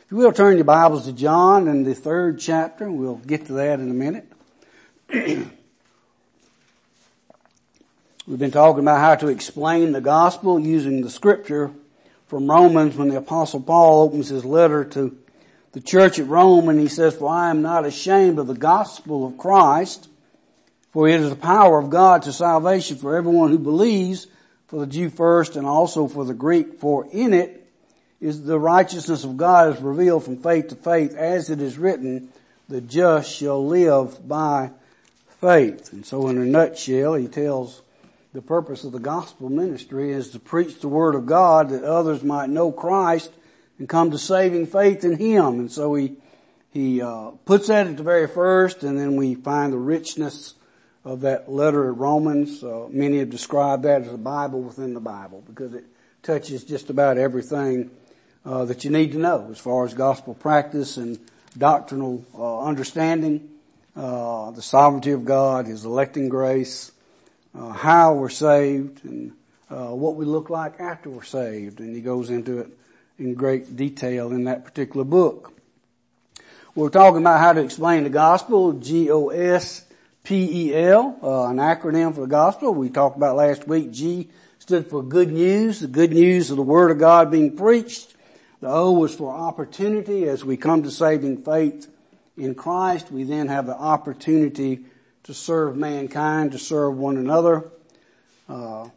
If you will, turn your Bibles to John in the 3rd chapter. We'll get to that in a minute. We've been talking about how to explain the gospel using the scripture from Romans when the Apostle Paul opens his letter to the church at Rome and he says, "For I am not ashamed of the gospel of Christ, for it is the power of God to salvation for everyone who believes, for the Jew first and also for the Greek. For in it is the righteousness of God is revealed from faith to faith, as it is written, the just shall live by faith." And so in a nutshell, he tells the purpose of the gospel ministry is to preach the word of God that others might know Christ and come to saving faith in Him. And so he puts that at the very first, and then we find the richness of that letter of Romans. Many have described that as a Bible within the Bible because it touches just about everything that you need to know as far as gospel practice and doctrinal understanding, the sovereignty of God, His electing grace, how we're saved, and what we look like after we're saved. And he goes into it in great detail in that particular book. We're talking about how to explain the gospel, G-O-S-P-E-L, an acronym for the gospel. We talked about last week, G stood for good news, the good news of the word of God being preached. The O was for opportunity. As we come to saving faith in Christ, we then have the opportunity to serve mankind, to serve one another, to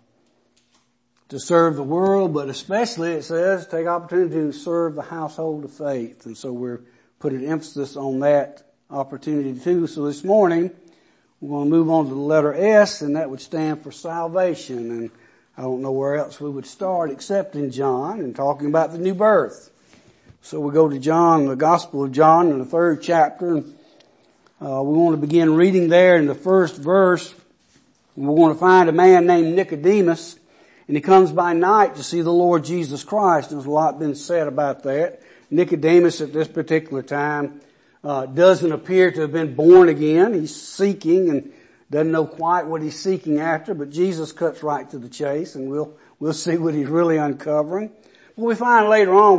serve the world, but especially it says take opportunity to serve the household of faith. And so we're putting emphasis on that opportunity too. So this morning we're going to move on to the letter S, and that would stand for salvation. And I don't know where else we would start except in John and talking about the new birth. So we go to John, the Gospel of John in the 3rd chapter. We want to begin reading there in the first verse. We're going to find a man named Nicodemus, and he comes by night to see the Lord Jesus Christ. There's a lot been said about that. Nicodemus at this particular time doesn't appear to have been born again. He's seeking and doesn't know quite what he's seeking after, but Jesus cuts right to the chase, and we'll see what he's really uncovering. But we find later on,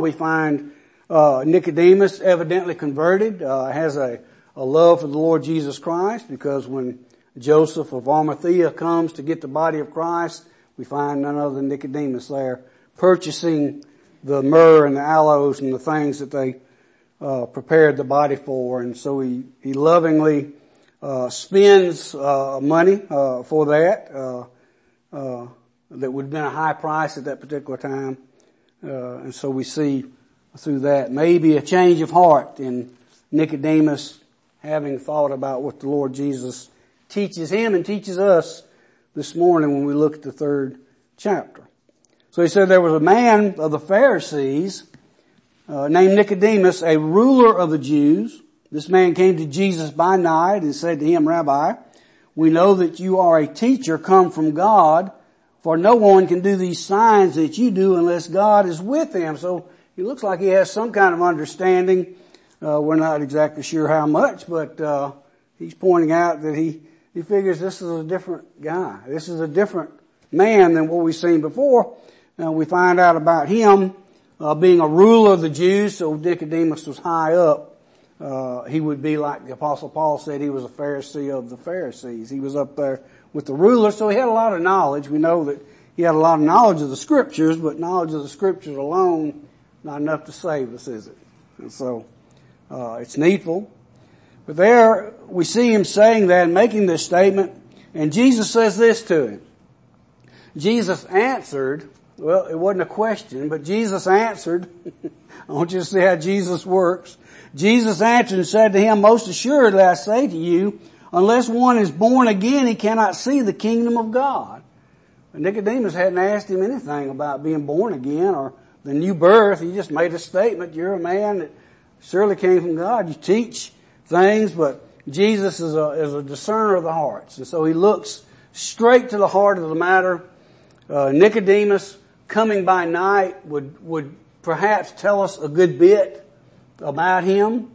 Nicodemus evidently converted, has a love for the Lord Jesus Christ, because when Joseph of Arimathea comes to get the body of Christ, we find none other than Nicodemus there purchasing the myrrh and the aloes and the things that they prepared the body for. And so he lovingly spends money for that that would have been a high price at that particular time. And so we see through that maybe a change of heart in Nicodemus, having thought about what the Lord Jesus teaches him and teaches us this morning when we look at the 3rd chapter. So he said there was a man of the Pharisees named Nicodemus, a ruler of the Jews. This man came to Jesus by night and said to him, "Rabbi, we know that you are a teacher come from God, for no one can do these signs that you do unless God is with him." So he looks like he has some kind of understanding. We're not exactly sure how much, but he's pointing out that he figures this is a different guy. This is a different man than what we've seen before. We find out about him being a ruler of the Jews, so Nicodemus was high up. He would be like the Apostle Paul said, he was a Pharisee of the Pharisees. He was up there with the rulers, so he had a lot of knowledge. We know that he had a lot of knowledge of the Scriptures, but knowledge of the Scriptures alone, not enough to save us, is it? And so it's needful. But there we see him saying that and making this statement, and Jesus says this to him. Jesus answered, well, it wasn't a question, but Jesus answered. I want you to see how Jesus works. Jesus answered and said to him, "Most assuredly I say to you, unless one is born again, he cannot see the kingdom of God." And Nicodemus hadn't asked him anything about being born again or the new birth. He just made a statement. You're a man that surely came from God. You teach things, but Jesus is a discerner of the hearts. And so he looks straight to the heart of the matter. Nicodemus coming by night would perhaps tell us a good bit about him,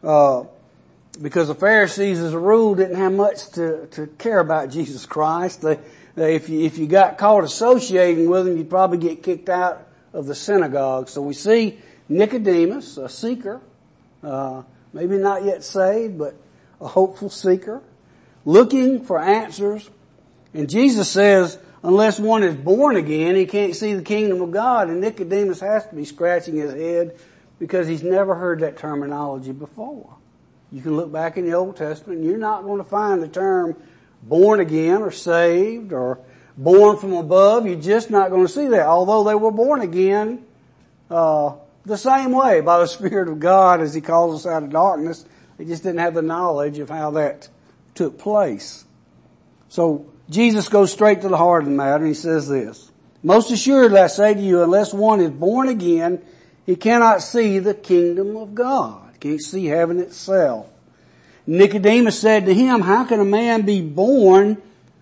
because the Pharisees as a rule didn't have much to care about Jesus Christ. If you got caught associating with him, you'd probably get kicked out of the synagogue. So we see Nicodemus, a seeker, maybe not yet saved, but a hopeful seeker, looking for answers. And Jesus says, unless one is born again, he can't see the kingdom of God. And Nicodemus has to be scratching his head because he's never heard that terminology before. You can look back in the Old Testament and you're not going to find the term born again or saved or born from above. You're just not going to see that. Although they were born again, the same way by the Spirit of God as He calls us out of darkness. They just didn't have the knowledge of how that took place. So Jesus goes straight to the heart of the matter and He says this, most assuredly I say to you, unless one is born again, he cannot see the kingdom of God. Can't see heaven itself. Nicodemus said to Him, how can a man be born?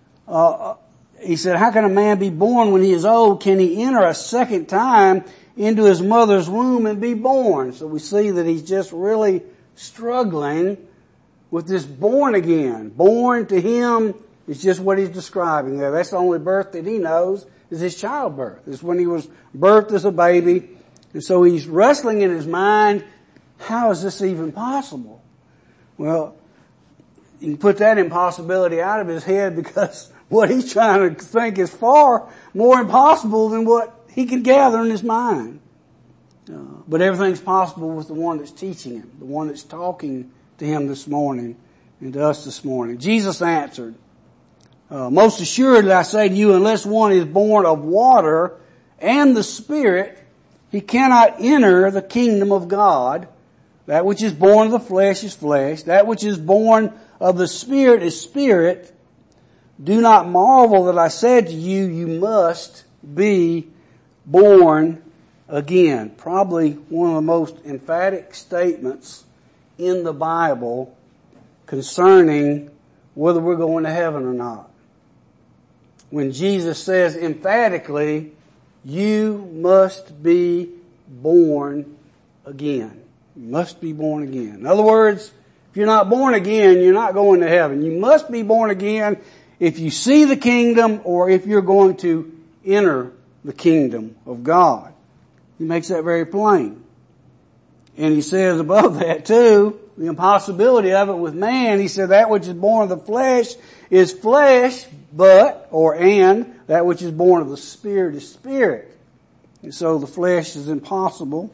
He said, how can a man be born when he is old? Can he enter a second time into his mother's womb and be born? So we see that he's just really struggling with this born again. Born to him is just what he's describing there. That's the only birth that he knows is his childbirth. It's when he was birthed as a baby. And so he's wrestling in his mind, how is this even possible? Well, you can put that impossibility out of his head because what he's trying to think is far more impossible than what he could gather in his mind. But everything's possible with the one that's teaching him, the one that's talking to him this morning and to us this morning. Jesus answered, most assuredly I say to you, unless one is born of water and the Spirit, he cannot enter the kingdom of God. That which is born of the flesh is flesh. That which is born of the Spirit is spirit. Do not marvel that I said to you, you must be born again. Probably one of the most emphatic statements in the Bible concerning whether we're going to heaven or not. When Jesus says emphatically, you must be born again. You must be born again. In other words, if you're not born again, you're not going to heaven. You must be born again if you see the kingdom or if you're going to enter the kingdom of God. He makes that very plain. And he says above that too, the impossibility of it with man, he said that which is born of the flesh is flesh, and that which is born of the Spirit is spirit. And so the flesh is impossible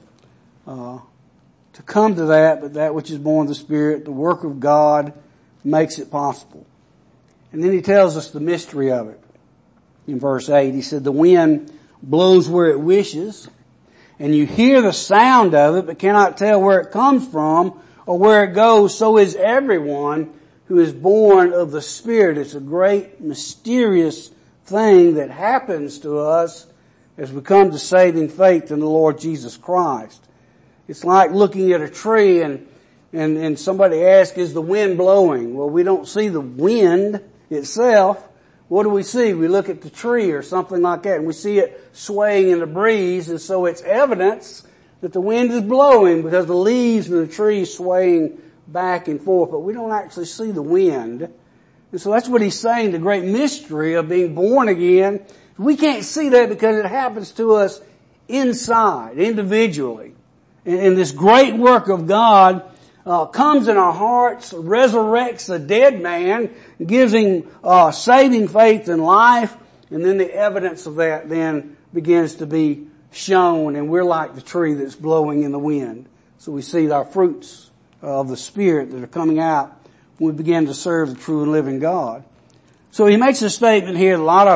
to come to that, but that which is born of the Spirit, the work of God, makes it possible. And then he tells us the mystery of it. In verse 8, he said, the wind blows where it wishes, and you hear the sound of it, but cannot tell where it comes from or where it goes. So is everyone who is born of the Spirit. It's a great, mysterious thing that happens to us as we come to saving faith in the Lord Jesus Christ. It's like looking at a tree and somebody asks, is the wind blowing? Well, we don't see the wind itself. What do we see? We look at the tree or something like that and we see it swaying in the breeze, and so it's evidence that the wind is blowing because the leaves of the tree swaying back and forth, but we don't actually see the wind. And so that's what he's saying, the great mystery of being born again. We can't see that because it happens to us inside, individually. And this great work of God comes in our hearts, resurrects a dead man, gives him saving faith and life, and then the evidence of that then begins to be shown, and we're like the tree that's blowing in the wind. So we see our fruits of the Spirit that are coming out when we begin to serve the true and living God. So he makes a statement here, a lot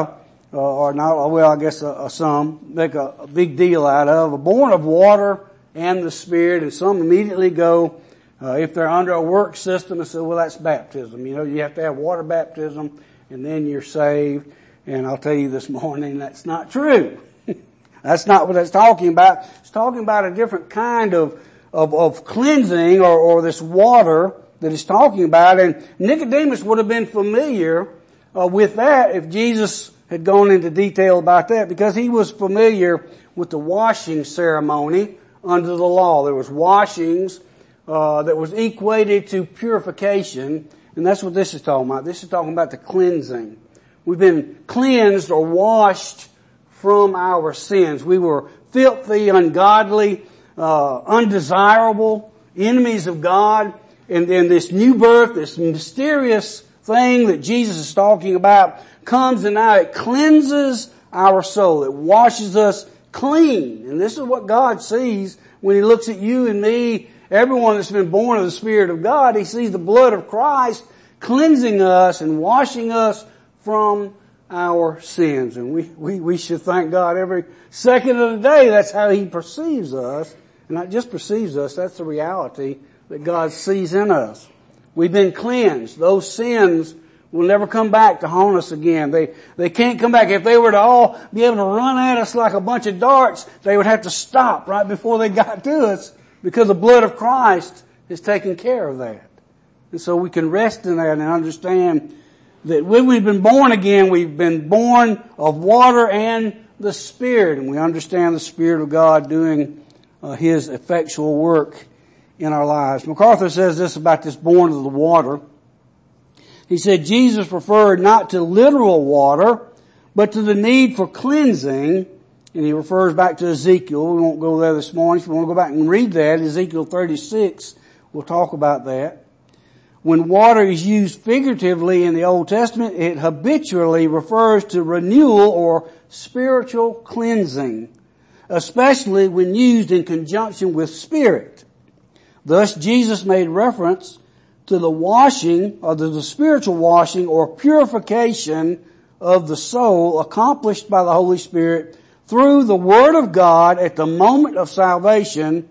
of, some make a big deal out of, born of water and the Spirit, and some immediately go, if they're under a work system, and say, well, that's baptism. You know, you have to have water baptism, and then you're saved. And I'll tell you this morning, that's not true. That's not what it's talking about. It's talking about a different kind of cleansing or this water that it's talking about. And Nicodemus would have been familiar with that if Jesus had gone into detail about that, because he was familiar with the washing ceremony under the law. There was washings that was equated to purification, and that's what this is talking about. This is talking about the cleansing. We've been cleansed or washed from our sins. We were filthy, ungodly, undesirable, enemies of God. And then this new birth, this mysterious thing that Jesus is talking about comes, and now it cleanses our soul. It washes us clean. And this is what God sees when He looks at you and me, everyone that's been born of the Spirit of God. He sees the blood of Christ cleansing us and washing us from our sins. And we should thank God every second of the day. That's how He perceives us. And not just perceives us, that's the reality that God sees in us. We've been cleansed. Those sins will never come back to haunt us again. They can't come back. If they were to all be able to run at us like a bunch of darts, they would have to stop right before they got to us, because the blood of Christ is taking care of that. And so we can rest in that and understand that when we've been born again, we've been born of water and the Spirit. And we understand the Spirit of God doing His effectual work in our lives. MacArthur says this about this born of the water. He said Jesus referred not to literal water, but to the need for cleansing. And he refers back to Ezekiel. We won't go there this morning. If you want to go back and read that, Ezekiel 36, we'll talk about that. When water is used figuratively in the Old Testament, it habitually refers to renewal or spiritual cleansing, especially when used in conjunction with spirit. Thus, Jesus made reference to the washing, or the spiritual washing or purification of the soul accomplished by the Holy Spirit through the Word of God at the moment of salvation,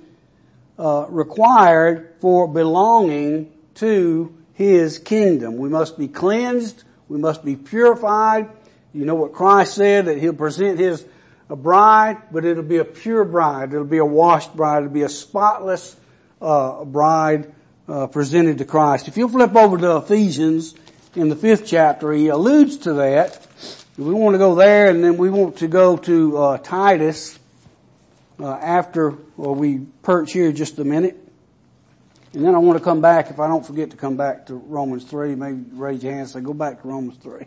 required for belonging to His kingdom. We must be cleansed. We must be purified. You know what Christ said, that He'll present His bride, but it'll be a pure bride. It'll be a washed bride. It'll be a spotless bride presented to Christ. If you'll flip over to Ephesians in the 5th chapter, he alludes to that. We want to go there, and then we want to go to Titus after we perch here just a minute. And then I want to come back, if I don't forget to come back to Romans 3, maybe raise your hand and say, go back to Romans 3.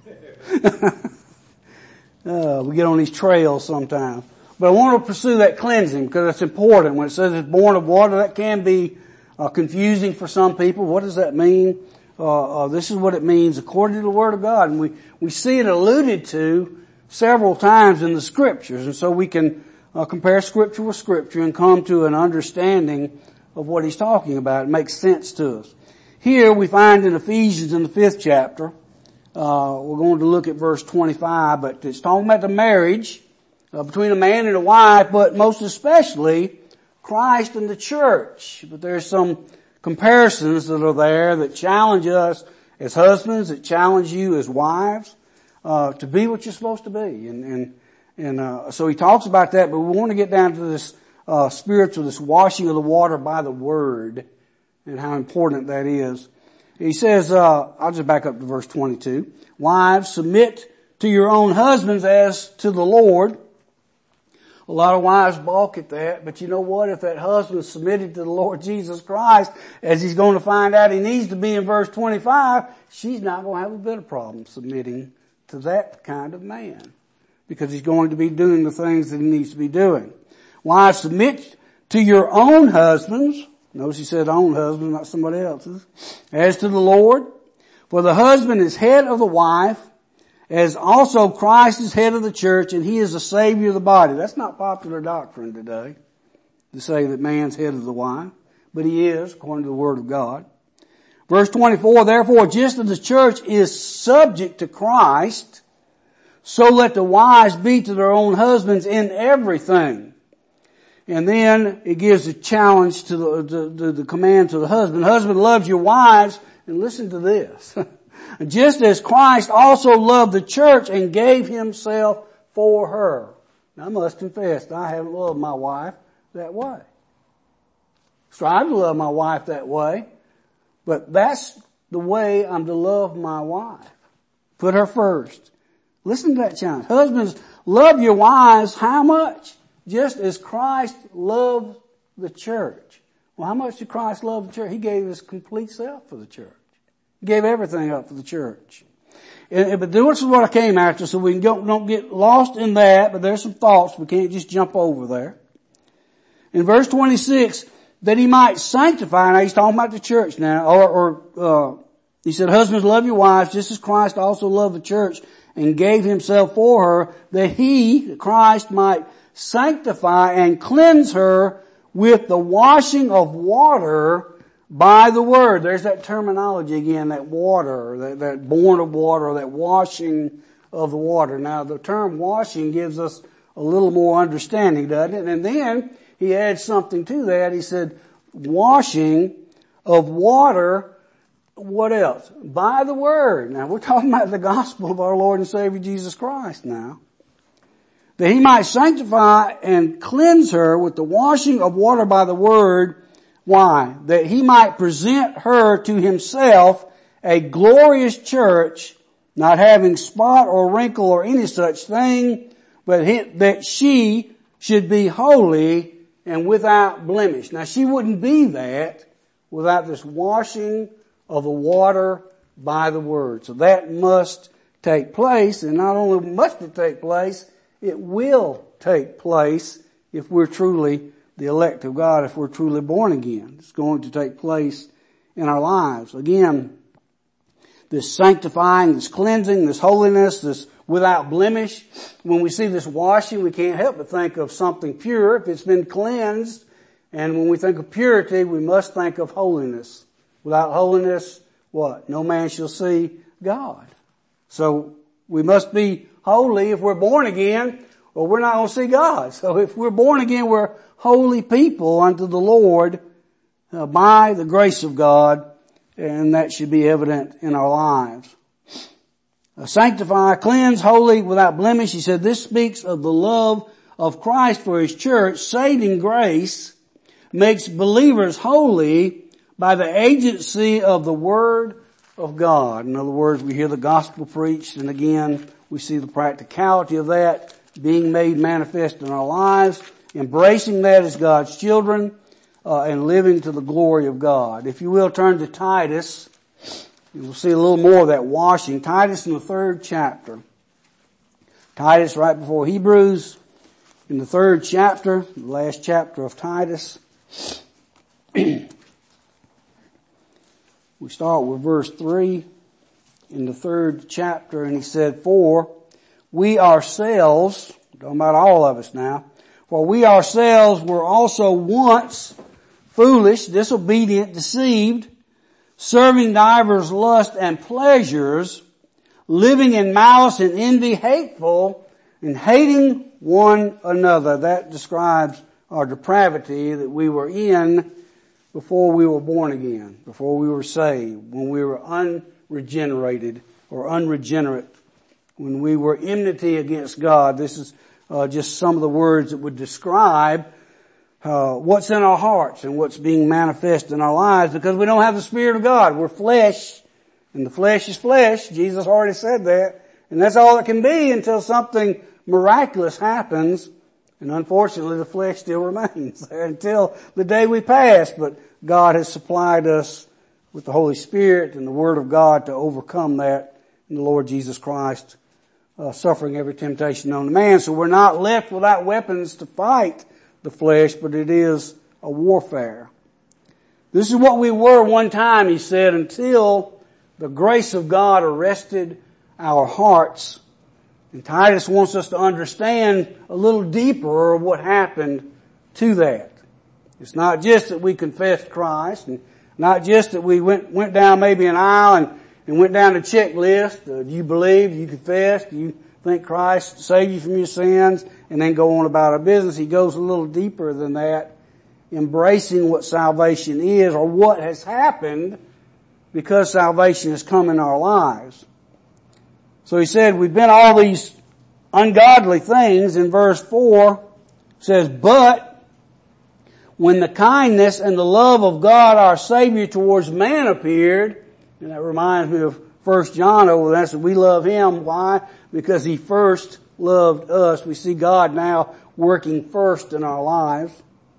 We get on these trails sometimes. But I want to pursue that cleansing because it's important. When it says it's born of water, that can be confusing for some people. What does that mean? This is what it means according to the Word of God. And we see it alluded to several times in the Scriptures. And so we can compare Scripture with Scripture and come to an understanding of what he's talking about. It makes sense to us. Here we find in Ephesians in the 5th chapter, we're going to look at verse 25, but it's talking about the marriage between a man and a wife, but most especially Christ and the church. But there's some comparisons that are there that challenge us as husbands, that challenge you as wives, to be what you're supposed to be. And so he talks about that, but we want to get down to this spiritual, this washing of the water by the Word, and how important that is. He says, I'll just back up to verse 22. Wives, submit to your own husbands as to the Lord. A lot of wives balk at that, but you know what? If that husband is submitted to the Lord Jesus Christ, as he's going to find out he needs to be in verse 25, she's not going to have a bit of problem submitting to that kind of man, because he's going to be doing the things that he needs to be doing. Wives, submit to your own husbands. Notice he said own husbands, not somebody else's. As to the Lord. For the husband is head of the wife, as also Christ is head of the church, and he is the Savior of the body. That's not popular doctrine today, to say that man's head of the wife, but he is, according to the Word of God. Verse 24, therefore, just as the church is subject to Christ, so let the wives be to their own husbands in everything. And then it gives a challenge to the command to the husband. Husband, loves your wives, and listen to this. Just as Christ also loved the church and gave himself for her. Now I must confess, I haven't loved my wife that way. Strive to love my wife that way, but that's the way I'm to love my wife. Put her first. Listen to that challenge. Husbands, love your wives how much? Just as Christ loved the church. Well, how much did Christ love the church? He gave his complete self for the church. He gave everything up for the church. But this is what I came after, so we don't get lost in that, but there's some thoughts. We can't just jump over there. In verse 26, that he might sanctify, now he's talking about the church now, he said, husbands, love your wives, just as Christ also loved the church and gave himself for her, that he, Christ, might sanctify and cleanse her with the washing of water by the word. There's that terminology again, that water, that born of water, that washing of the water. Now the term washing gives us a little more understanding, doesn't it? And then he adds something to that. He said, washing of water, what else? By the word. Now we're talking about the gospel of our Lord and Savior Jesus Christ now. That he might sanctify and cleanse her with the washing of water by the word. Why? That he might present her to himself a glorious church, not having spot or wrinkle or any such thing, but that she should be holy and without blemish. Now she wouldn't be that without this washing of the water by the word. So that must take place, and not only must it take place, it will take place if we're truly the elect of God, if we're truly born again. It's going to take place in our lives. Again, this sanctifying, this cleansing, this holiness, this without blemish. When we see this washing, we can't help but think of something pure if it's been cleansed. And when we think of purity, we must think of holiness. Without holiness, what? No man shall see God. So we must be holy if we're born again, or we're not going to see God. So if we're born again, we're holy people unto the Lord by the grace of God, and that should be evident in our lives. Sanctify, cleanse, holy, without blemish. He said this speaks of the love of Christ for his church. Saving grace makes believers holy by the agency of the word of God. In other words, we hear the gospel preached, and again, we see the practicality of that being made manifest in our lives, embracing that as God's children, and living to the glory of God. If you will, turn to Titus. You'll see a little more of that washing. Titus in the 3rd chapter. Titus right before Hebrews in the 3rd chapter, the last chapter of Titus. We start with verse 3 in the 3rd chapter, and he said, for we ourselves, talking about all of us now, for we ourselves were also once foolish, disobedient, deceived, serving divers lusts and pleasures, living in malice and envy, hateful, and hating one another. That describes our depravity that we were in before we were born again, before we were saved, when we were unregenerated or unregenerate, when we were enmity against God. This is just some of the words that would describe what's in our hearts and what's being manifest in our lives, because we don't have the Spirit of God. We're flesh, and the flesh is flesh. Jesus already said that. And that's all it can be until something miraculous happens. And unfortunately, the flesh still remains there until the day we pass. But God has supplied us with the Holy Spirit and the Word of God to overcome that in the Lord Jesus Christ, suffering every temptation known to man. So we're not left without weapons to fight the flesh, but it is a warfare. This is what we were one time, he said, until the grace of God arrested our hearts. And Titus wants us to understand a little deeper what happened to that. It's not just that we confessed Christ, and not just that we went down maybe an aisle and went down a checklist. Do you believe? Do you confess? Do you think Christ saved you from your sins? And then go on about our business. He goes a little deeper than that, embracing what salvation is, or what has happened because salvation has come in our lives. So he said, we've been all these ungodly things. In verse 4 says, but when the kindness and the love of God our Savior towards man appeared, and that reminds me of 1 John over there, so we love him. Why? Because he first loved us. We see God now working first in our lives.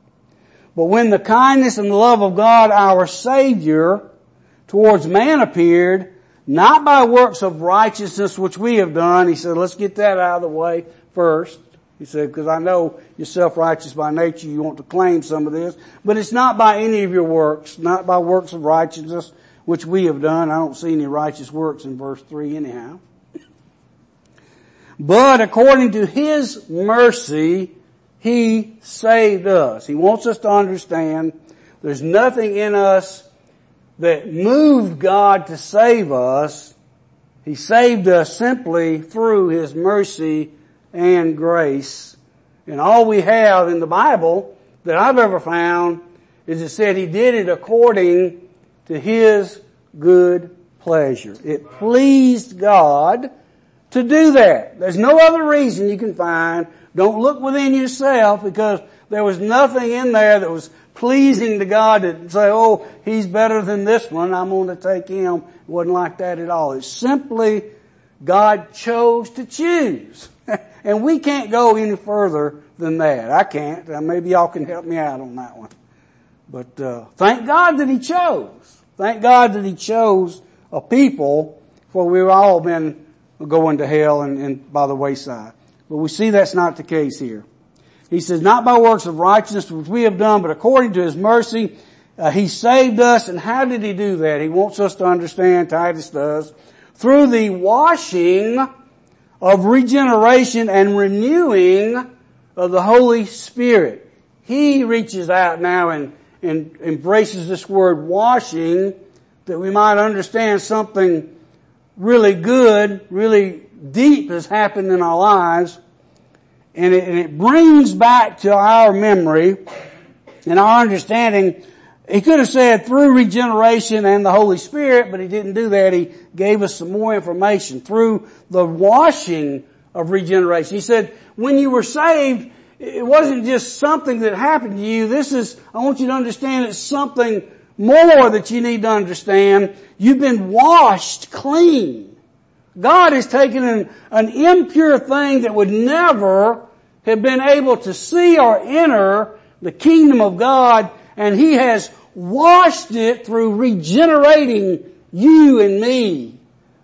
But when the kindness and the love of God our Savior towards man appeared, not by works of righteousness which we have done. He said, let's get that out of the way first. He said, because I know you're self-righteous by nature, you want to claim some of this. But it's not by any of your works, not by works of righteousness, which we have done. I don't see any righteous works in verse 3 anyhow. But according to His mercy, He saved us. He wants us to understand there's nothing in us that moved God to save us. He saved us simply through His mercy and grace. And all we have in the Bible that I've ever found is it said He did it according to His good pleasure. It pleased God to do that. There's no other reason you can find. Don't look within yourself, because there was nothing in there that was pleasing to God to say, oh, He's better than this one, I'm going to take him. It wasn't like that at all. It's simply God chose to choose. And we can't go any further than that. I can't. Maybe y'all can help me out on that one. But thank God that He chose. Thank God that He chose a people, for we've all been going to hell and by the wayside. But we see that's not the case here. He says, not by works of righteousness which we have done, but according to His mercy, He saved us. And how did He do that? He wants us to understand, Titus does, through the washing of regeneration and renewing of the Holy Spirit. He reaches out now and embraces this word washing, that we might understand something really good, really deep has happened in our lives. And it brings back to our memory and our understanding. He could have said through regeneration and the Holy Spirit, but He didn't do that. He gave us some more information through the washing of regeneration. He said, when you were saved, it wasn't just something that happened to you. I want you to understand it's something more that you need to understand. You've been washed clean. God has taken an impure thing that would never have been able to see or enter the kingdom of God, and He has washed it through regenerating you and me.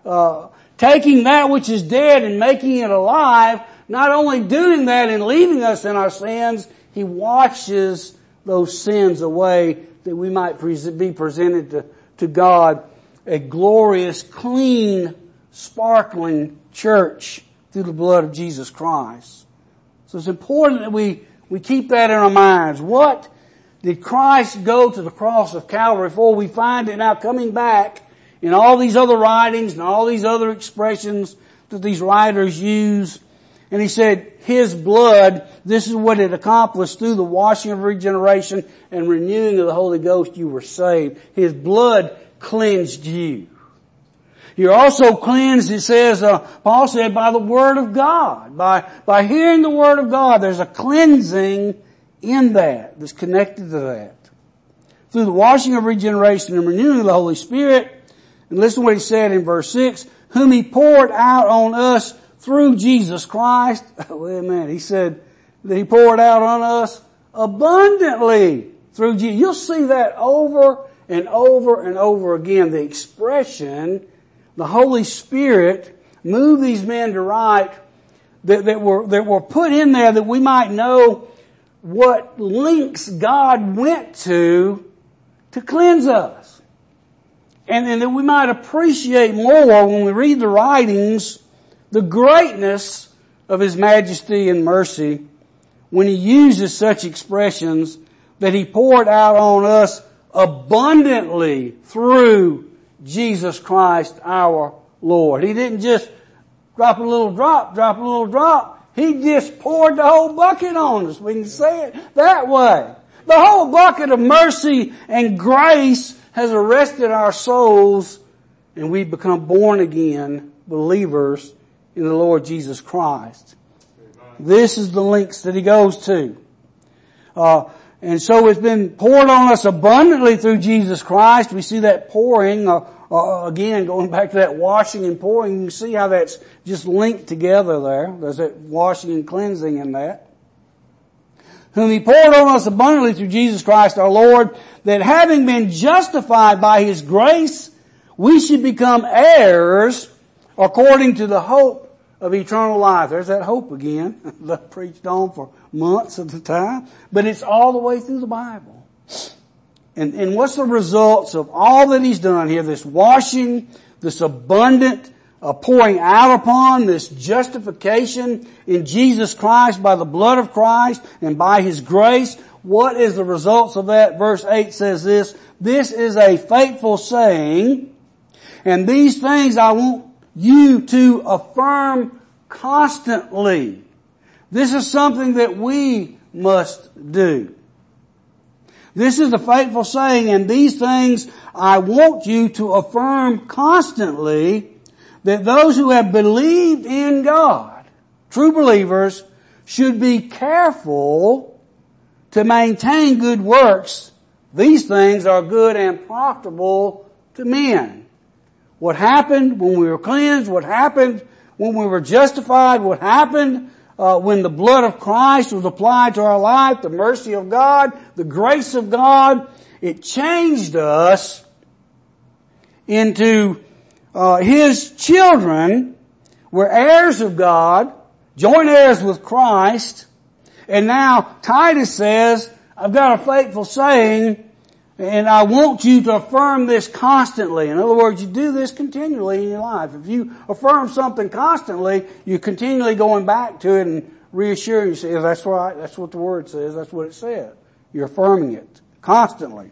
Taking that which is dead and making it alive. Not only doing that and leaving us in our sins, He washes those sins away that we might be presented to God a glorious, clean, sparkling church through the blood of Jesus Christ. So it's important that we keep that in our minds. What did Christ go to the cross of Calvary for? We find it now coming back in all these other writings and all these other expressions that these writers use. And He said, His blood, this is what it accomplished through the washing of regeneration and renewing of the Holy Ghost, you were saved. His blood cleansed you. You're also cleansed, it says, Paul said, by the Word of God. By hearing the Word of God, there's a cleansing in that's connected to that. Through the washing of regeneration and renewing of the Holy Spirit. And listen to what He said in verse 6, whom He poured out on us through Jesus Christ. Wait a minute. He said that He poured out on us abundantly through Jesus. You'll see that over and over and over again. The expression, the Holy Spirit moved these men to write that were put in there that we might know what lengths God went to cleanse us. And that we might appreciate more when we read the writings the greatness of His majesty and mercy when He uses such expressions that He poured out on us abundantly through Jesus Christ our Lord. He didn't just drop a little drop. He just poured the whole bucket on us. We can say it that way. The whole bucket of mercy and grace has arrested our souls, and we've become born again believers in the Lord Jesus Christ. This is the lengths that He goes to. And so it's been poured on us abundantly through Jesus Christ. We see that pouring, again, going back to that washing and pouring. You can see how that's just linked together there. There's that washing and cleansing in that. Whom He poured on us abundantly through Jesus Christ our Lord, that having been justified by His grace, we should become heirs according to the hope of eternal life. There's that hope again. That preached on for months at a time. But it's all the way through the Bible. And what's the results of all that he's done here? This washing, this abundant pouring out upon, this justification in Jesus Christ by the blood of Christ and by his grace. What is the results of that? Verse 8 says this: this is a faithful saying, and these things I want you to affirm constantly. This is something that we must do. This is the faithful saying, and these things I want you to affirm constantly, that those who have believed in God, true believers, should be careful to maintain good works. These things are good and profitable to men. What happened when we were cleansed, what happened when we were justified, what happened when the blood of Christ was applied to our life, the mercy of God, the grace of God, it changed us into his children. We're heirs of God, joint heirs with Christ, and now Titus says, I've got a faithful saying, and I want you to affirm this constantly. In other words, you do this continually in your life. If you affirm something constantly, you're continually going back to it and reassuring yourself, that's right, that's what the Word says, that's what it said. You're affirming it constantly.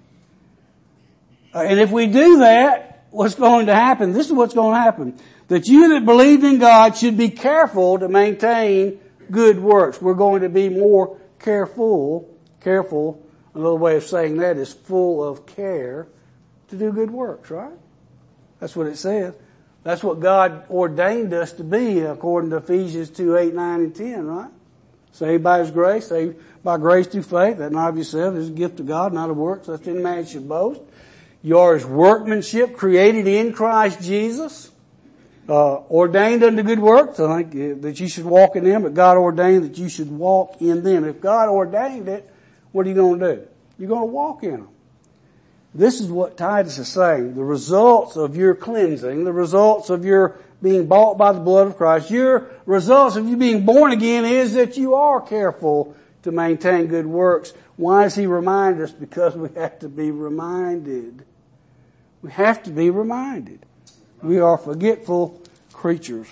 And if we do that, what's going to happen? This is what's going to happen. That you that believed in God should be careful to maintain good works. We're going to be more careful. Another way of saying that is full of care to do good works, right? That's what it says. That's what God ordained us to be according to Ephesians 2, 8, 9, and 10, right? Saved by His grace, saved by grace through faith, that not of yourself is a gift of God, not of works, lest any man should boast. You are His workmanship, created in Christ Jesus, ordained unto good works. I think that you should walk in them, but God ordained that you should walk in them. If God ordained it, what are you going to do? You're going to walk in them. This is what Titus is saying. The results of your cleansing, the results of your being bought by the blood of Christ, your results of you being born again is that you are careful to maintain good works. Why does he remind us? Because we have to be reminded. We have to be reminded. We are forgetful creatures.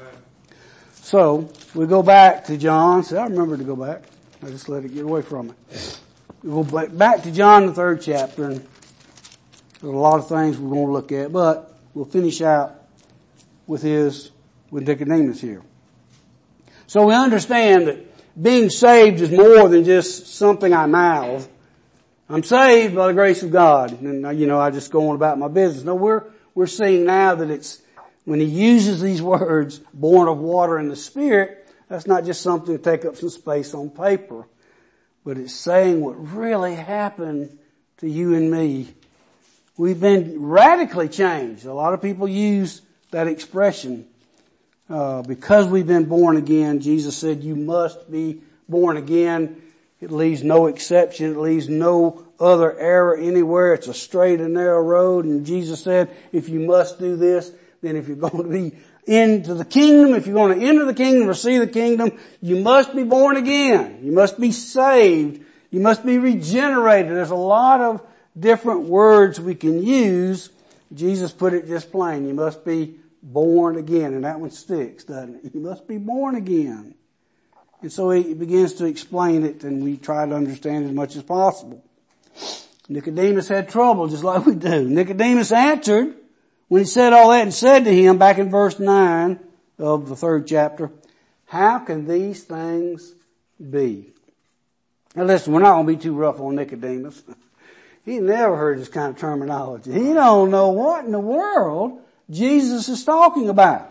So, we go back to John. See, I remember to go back. I just let it get away from me. We go back to John the 3rd chapter, and there's a lot of things we're going to look at, but we'll finish out with Nicodemus here. So we understand that being saved is more than just something I mouth. I'm saved by the grace of God, and I just go on about my business. No, we're seeing now that it's when he uses these words, born of water and the Spirit, that's not just something to take up some space on paper, but it's saying what really happened to you and me. We've been radically changed. A lot of people use that expression. Because we've been born again, Jesus said you must be born again. It leaves no exception. It leaves no other error anywhere. It's a straight and narrow road. And Jesus said, if you must do this, then if you're going to be into the kingdom, if you're going to enter the kingdom or see the kingdom, you must be born again. You must be saved. You must be regenerated. There's a lot of different words we can use. Jesus put it just plain. You must be born again. And that one sticks, doesn't it? You must be born again. And so he begins to explain it, and we try to understand it as much as possible. Nicodemus had trouble just like we do. Nicodemus answered when he said all that and said to him, back in verse 9 of the 3rd chapter, how can these things be? Now listen, we're not going to be too rough on Nicodemus. He never heard this kind of terminology. He don't know what in the world Jesus is talking about.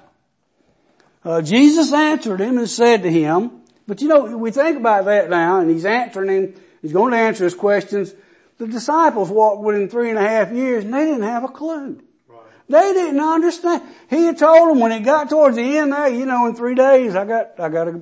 Jesus answered him and said to him, but we think about that now, and he's answering him. He's going to answer his questions. The disciples walked with him 3.5 years, and they didn't have a clue. Right. They didn't understand. He had told them when it got towards the end there, in 3 days, I gotta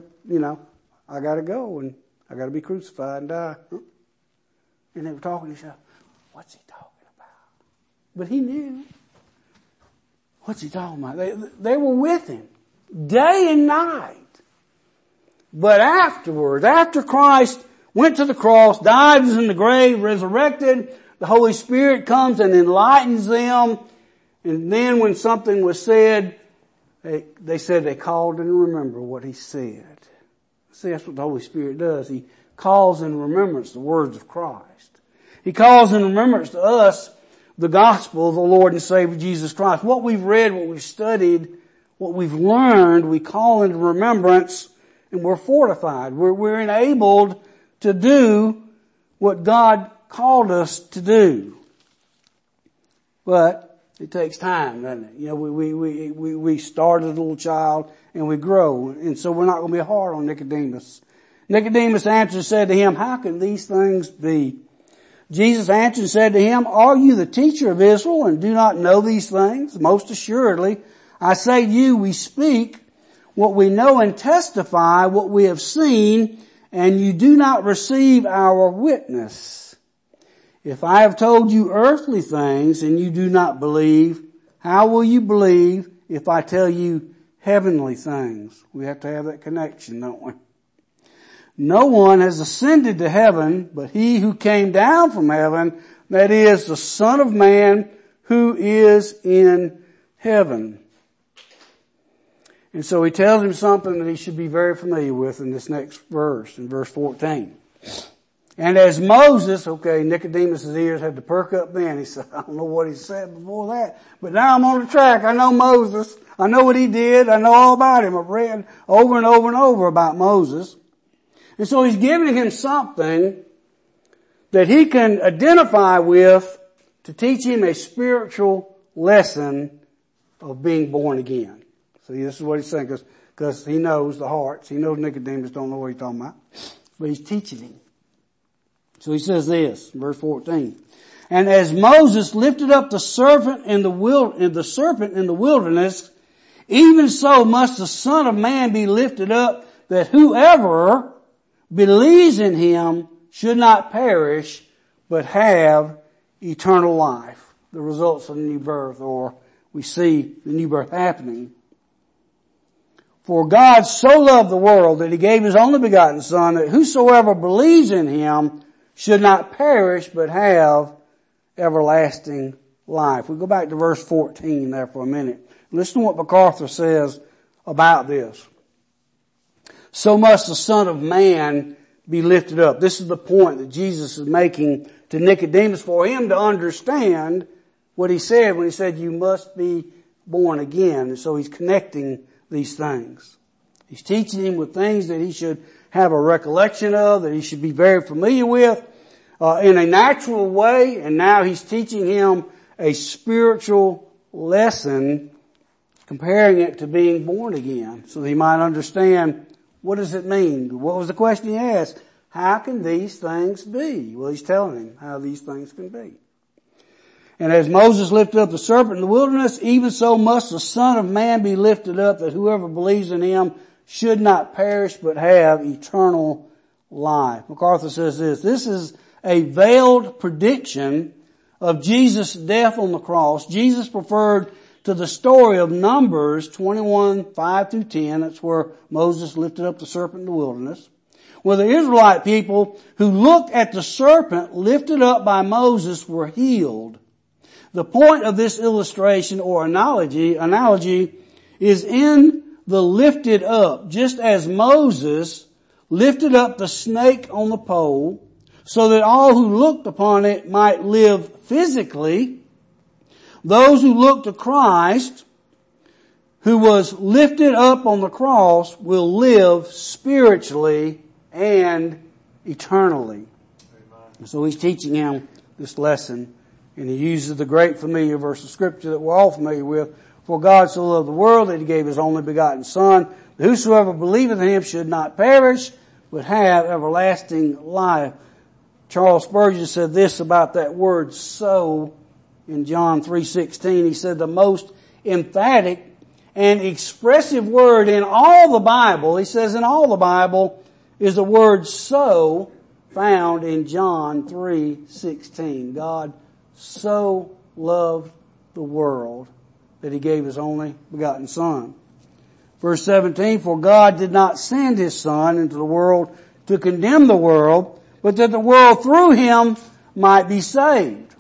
go, and I gotta be crucified and die. And they were talking to each other. What's he talking about? But he knew. What's he talking about? They were with him. day and night. But afterwards, after Christ went to the cross, died, was in the grave, resurrected, the Holy Spirit comes and enlightens them. And then when something was said, they said they called and remember what he said. See, that's what the Holy Spirit does. He calls in remembrance the words of Christ. He calls in remembrance to us the gospel of the Lord and Savior Jesus Christ. What we've read, what we've studied, what we've learned, we call into remembrance, and we're fortified. We're enabled to do what God called us to do. But it takes time, doesn't it? You know, we start as a little child and we grow. And so we're not going to be hard on Nicodemus. Nicodemus answered and said to him, how can these things be? Jesus answered and said to him, are you the teacher of Israel and do not know these things? Most assuredly, I say to you, we speak what we know and testify what we have seen, and you do not receive our witness. If I have told you earthly things and you do not believe, how will you believe if I tell you heavenly things? We have to have that connection, don't we? No one has ascended to heaven but he who came down from heaven, that is the Son of Man who is in heaven. And so he tells him something that he should be very familiar with in this next verse, in verse 14. And as Moses, okay, Nicodemus' ears had to perk up then. He said, I don't know what he said before that, but now I'm on the track. I know Moses. I know what he did. I know all about him. I've read over and over and over about Moses. And so he's giving him something that he can identify with to teach him a spiritual lesson of being born again. See, this is what he's saying, because he knows the hearts. He knows Nicodemus don't know what he's talking about. But he's teaching him. So he says this, verse 14. And as Moses lifted up the serpent in the wilderness, even so must the Son of Man be lifted up, that whoever believes in him should not perish, but have eternal life. The results of the new birth, or we see the new birth happening. For God so loved the world that he gave his only begotten Son, that whosoever believes in him should not perish, but have everlasting life. We go back to verse 14 there for a minute. Listen to what MacArthur says about this. So must the Son of Man be lifted up. This is the point that Jesus is making to Nicodemus for him to understand what he said when he said you must be born again. And so he's connecting these things. He's teaching him with things that he should have a recollection of, that he should be very familiar with in a natural way. And now he's teaching him a spiritual lesson, comparing it to being born again, so that he might understand, what does it mean? What was the question he asked? How can these things be? Well, he's telling him how these things can be. And as Moses lifted up the serpent in the wilderness, even so must the Son of Man be lifted up, that whoever believes in him should not perish, but have eternal life. MacArthur says this is a veiled prediction of Jesus' death on the cross. Jesus referred to the story of Numbers 21, 5 through 10. That's where Moses lifted up the serpent in the wilderness. Where the Israelite people who looked at the serpent lifted up by Moses were healed. The point of this illustration or analogy is in the lifted up, just as Moses lifted up the snake on the pole so that all who looked upon it might live physically. Those who look to Christ, who was lifted up on the cross, will live spiritually and eternally. Amen. So he's teaching him this lesson, and he uses the great familiar verse of Scripture that we're all familiar with. For God so loved the world that he gave his only begotten Son, that whosoever believeth in him should not perish, but have everlasting life. Charles Spurgeon said this about that word so in John 3:16. He said the most emphatic and expressive word in all the Bible, he says in all the Bible, is the word so, found in John 3:16. God so loved the world that he gave his only begotten Son. Verse 17, for God did not send his Son into the world to condemn the world, but that the world through him might be saved.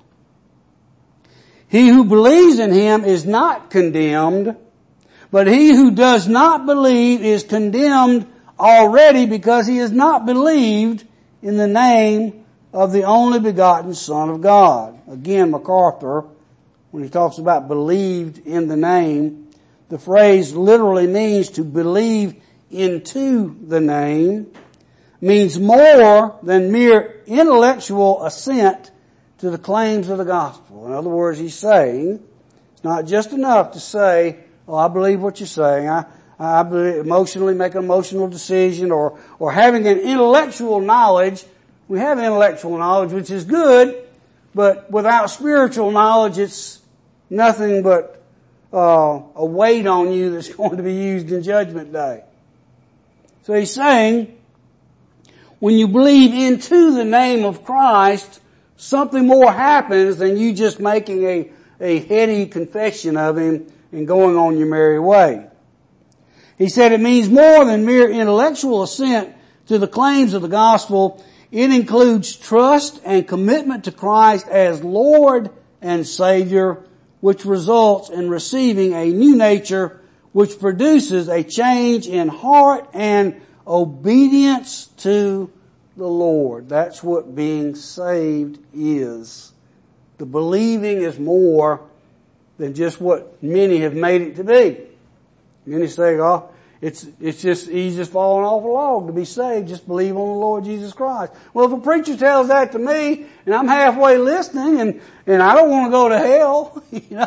He who believes in him is not condemned, but he who does not believe is condemned already because he has not believed in the name of the only begotten Son of God. Again, MacArthur, when he talks about believed in the name, the phrase literally means to believe into the name, means more than mere intellectual assent to the claims of the gospel. In other words, he's saying it's not just enough to say, oh, I believe what you're saying. I believe emotionally make an emotional decision or having an intellectual knowledge. We have intellectual knowledge, which is good, but without spiritual knowledge, it's nothing but a weight on you that's going to be used in Judgment Day. So he's saying, when you believe into the name of Christ, something more happens than you just making a heady confession of him and going on your merry way. He said it means more than mere intellectual assent to the claims of the gospel. It includes trust and commitment to Christ as Lord and Savior, which results in receiving a new nature, which produces a change in heart and obedience to the Lord. That's what being saved is. The believing is more than just what many have made it to be. Many say, oh, it's just easy falling off a log to be saved. Just believe on the Lord Jesus Christ. Well, if a preacher tells that to me and I'm halfway listening and I don't want to go to hell,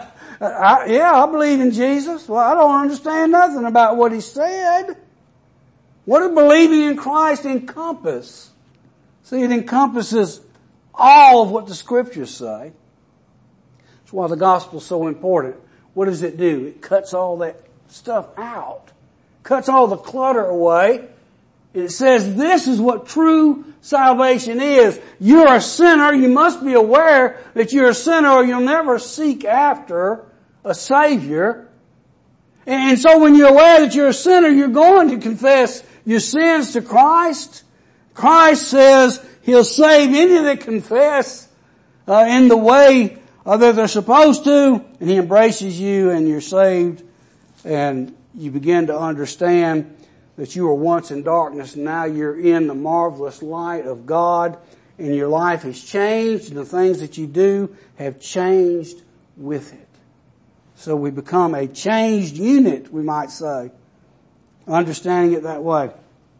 I believe in Jesus. Well, I don't understand nothing about what he said. What does believing in Christ encompass? See, it encompasses all of what the scriptures say. That's why the gospel is so important. What does it do? It cuts all that stuff out. Cuts all the clutter away. It says this is what true salvation is. You're a sinner. You must be aware that you're a sinner or you'll never seek after a Savior. And so when you're aware that you're a sinner, you're going to confess your sins to Christ. Christ says He'll save any that confess in the way that they're supposed to, and He embraces you and you're saved, and you begin to understand that you were once in darkness and now you're in the marvelous light of God, and your life has changed and the things that you do have changed with it. So we become a changed unit, we might say, understanding it that way.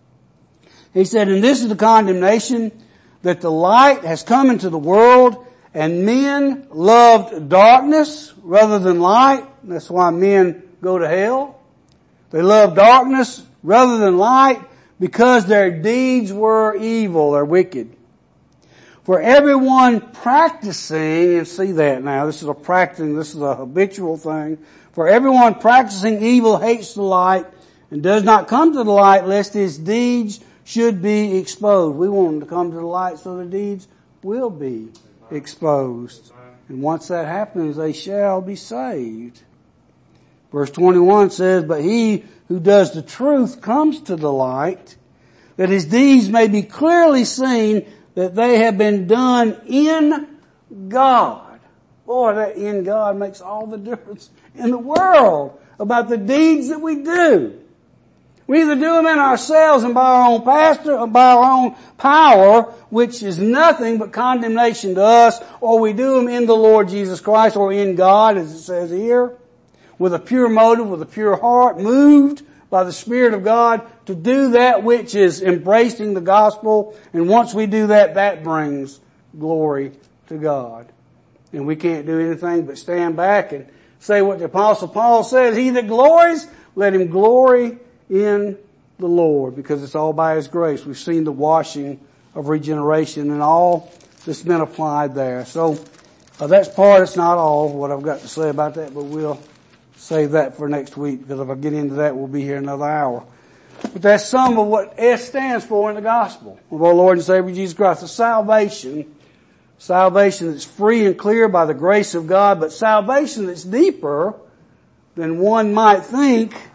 He said, and this is the condemnation, that the light has come into the world, and men loved darkness rather than light. That's why men go to hell. They love darkness rather than light because their deeds were evil, they're wicked. For everyone practicing, and see that now, this is a habitual thing. For everyone practicing evil hates the light and does not come to the light lest his deeds should be exposed. We want them to come to the light so their deeds will be exposed. And once that happens, they shall be saved. Verse 21 says, but he who does the truth comes to the light, that his deeds may be clearly seen that they have been done in God. Boy, that in God makes all the difference in the world about the deeds that we do. We either do them in ourselves and by our own pastor or by our own power, which is nothing but condemnation to us, or we do them in the Lord Jesus Christ or in God, as it says here, with a pure motive, with a pure heart, moved by the Spirit of God to do that which is embracing the gospel. And once we do that, that brings glory to God. And we can't do anything but stand back and say what the Apostle Paul says, he that glories, let him glory in the Lord, because it's all by His grace. We've seen the washing of regeneration and all that's been applied there. So that's part, it's not all what I've got to say about that, but we'll save that for next week, because if I get into that, we'll be here another hour. But that's some of what S stands for in the gospel of our Lord and Savior Jesus Christ. The salvation that's free and clear by the grace of God, but salvation that's deeper than one might think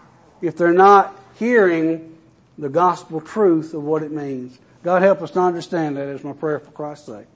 if they're not hearing the gospel truth of what it means. God help us to understand that is my prayer for Christ's sake.